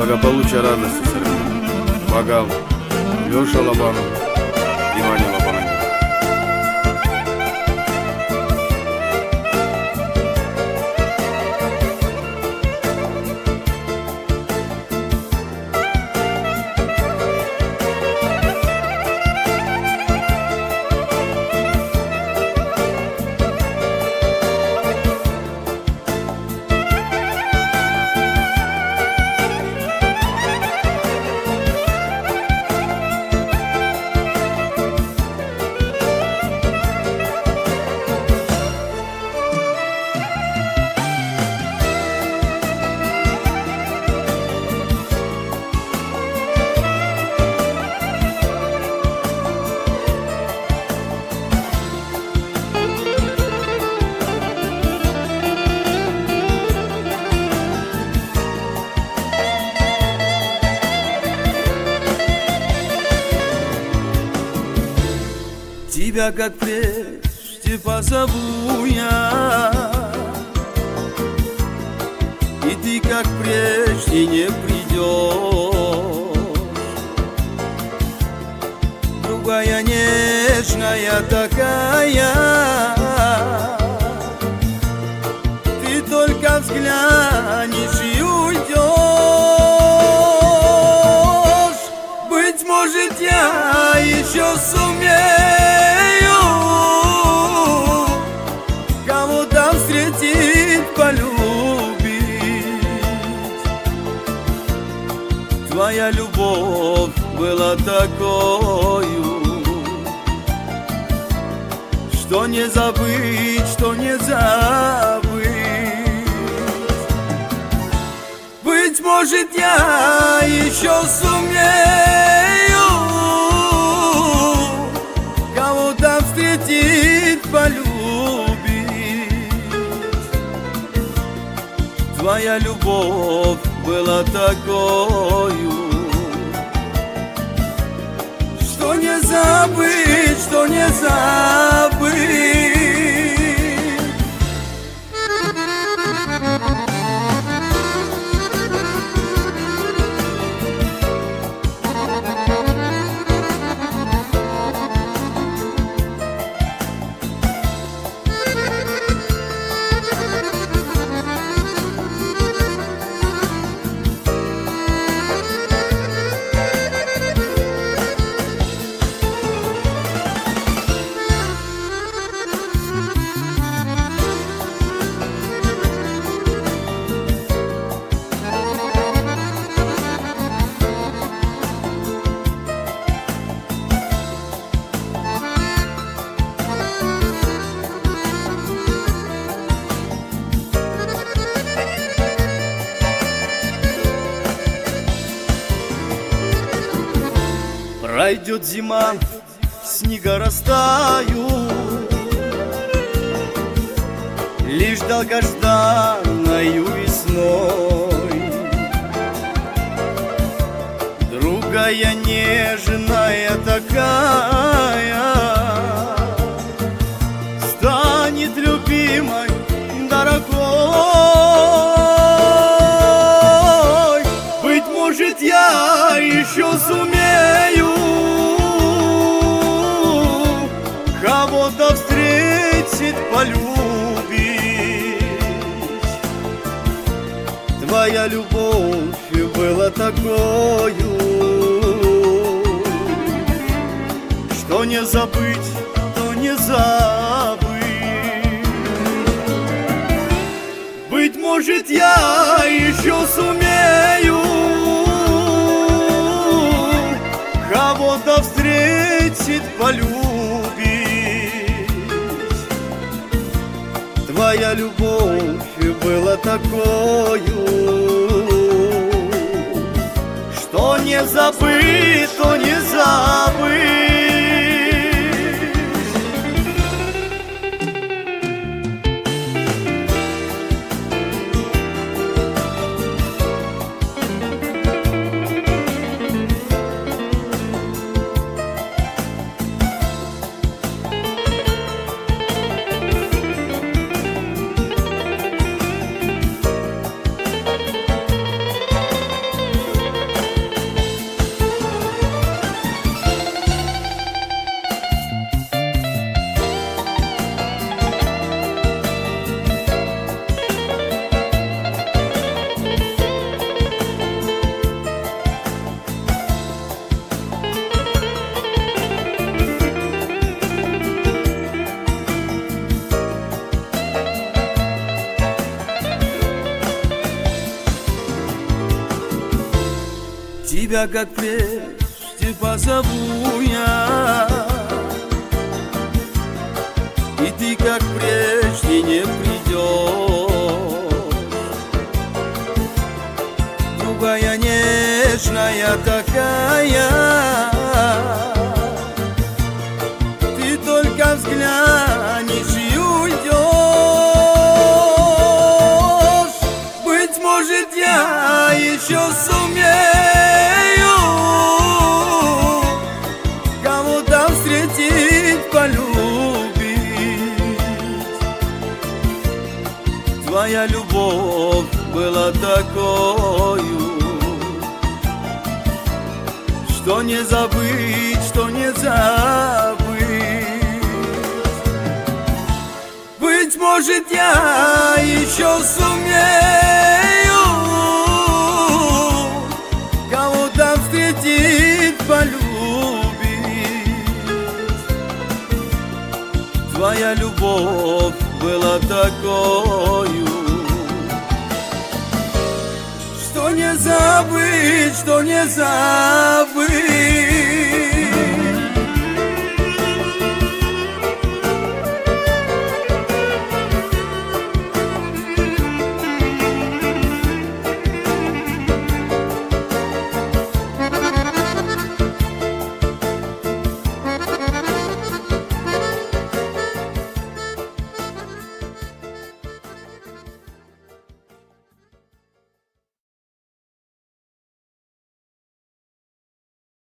благополучия, радости, богам, Леша Лобанов и Ваня Лобанов. Тебя, как прежде, позову я, и ты, как прежде, не придешь. Другая нежная такая, ты только взглянешь и уйдешь. Быть может, я еще сумею кого-то встретить, полюбить. Твоя любовь была такою, что не забыть, что не забыть. Быть может, я еще сумею кого-то встретить, полюбить. Твоя любовь была такою, что не забыть, что не забыть. Пройдет зима, снега растают, лишь долгожданною весной. Другая нежная такая станет любимой, дорогой. Быть может, я еще сумею кого-то встретить, полюбить. Твоя любовь была такою, что не забыть, то не забыть. Быть может, я еще сумею кого-то встретить, полюбить. Твоя любовь была такою, что не забыть, то не забыть. Тебя, как прежде, позову я, и ты, как прежде, не придешь. Другая нежная такая, ты только взглянешь и уйдешь. Быть может, я еще сумею кого-то встретить, полюбить. Твоя любовь была такою, что не забыть, что не забыть. Быть может, я еще сумею кого-то встретить, полюбить. Твоя любовь была такою, что не забыть, что не забыть.